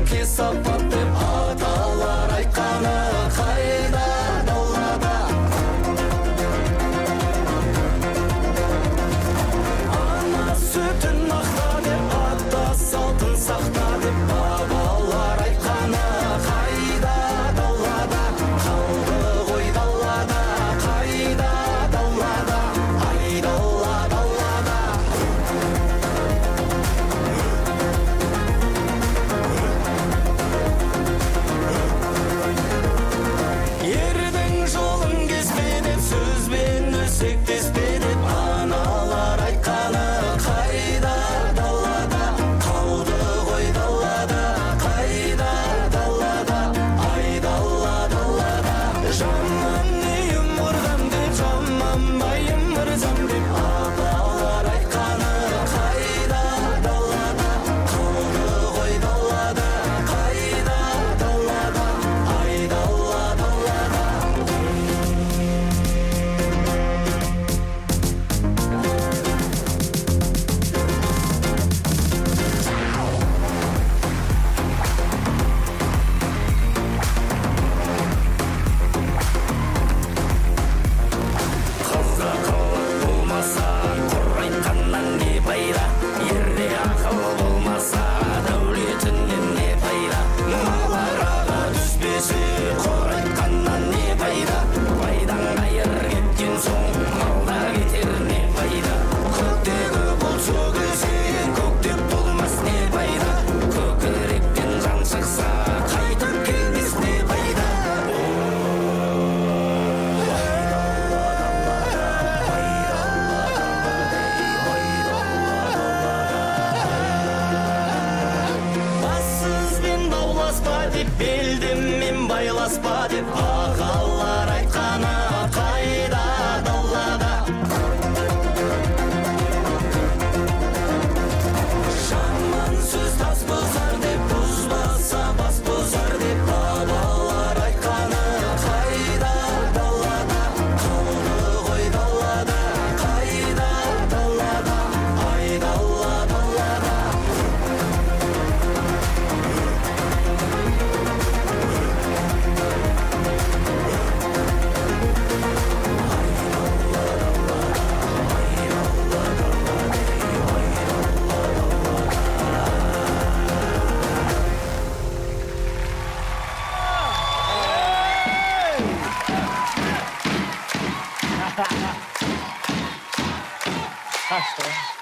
кесапат деп аталар айтқаны қайда далада. Ана сүтін ақта деп ата салтын сақта деп бабалар айтқаны қайда далада. Қалды ғой далада, қайда далада, айдалла далада. Ердің жолын кеспе деп сөзбен өсектеспе деп аналар айтқаны қайда далада. Қалды ғой далада, қайда далада, айдалла далада. Жаман үйім ұрғам деп жаман байым мырзам деп апалар айтқаны қайда далада. Қалды ғой далада, қайда далада, айдалла далада. Қызға қылық болмаса, құр айтқаннан не пайда? Ерде ақыл болмаса, дәулетінен не пайда? Мал араға түспесе, құр айтқаннан не пайда? Пайдаң қайыр кеткен соң, малда кетер не пайда? Көктегі бұлт сөгілсе, көктеп болмас не пайда? Көкіректен жан шықса, қайтып келмес не пайда? Бассызбен дауласпа деп, белдеммен байласпа деп ағалар айтқаны қайда далада. Жаман сөз тас бұзар деп, бұзбаса бас бұзар деп бабалар айтқаны қайда далада. Қалды ғой далада, қайда далада, айдалла далада. Kaçtı.